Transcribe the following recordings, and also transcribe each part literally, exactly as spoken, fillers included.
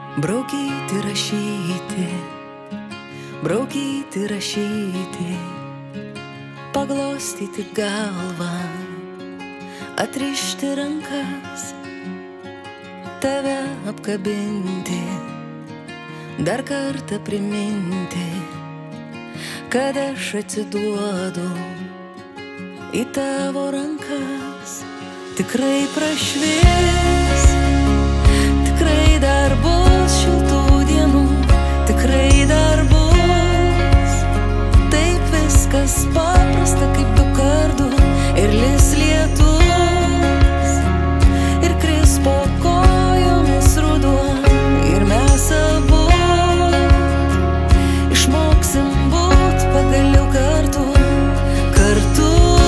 Braukyti, rašyti, braukyti, rašyti, paglostyti galvą, atrišti rankas, tave apkabinti, dar kartą priminti, kad aš atsiduodu į tavo rankas. Tikrai prašvis, tikrai dar bus šiltų dienų, tikrai dar bus taip viskas paprasta kaip du kartų. Ir lis lietus, ir kris po kojomis ruduo, ir mes abu išmoksim būt pagaliau kartu, kartu.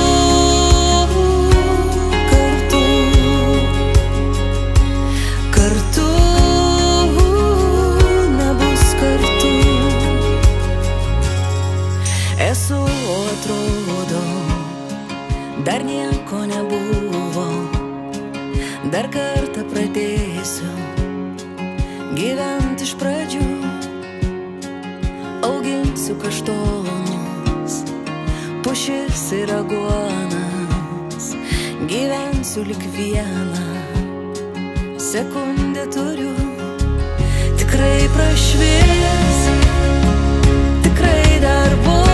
Esu, o atrodo, dar nieko nebuvo, dar kartą pradėsiu gyventi iš pradžių, auginsiu kaštonus, pušis ir aguonas, gyvensiu lyg vieną sekundę turiu. Tikrai prašvis, tikrai dar bus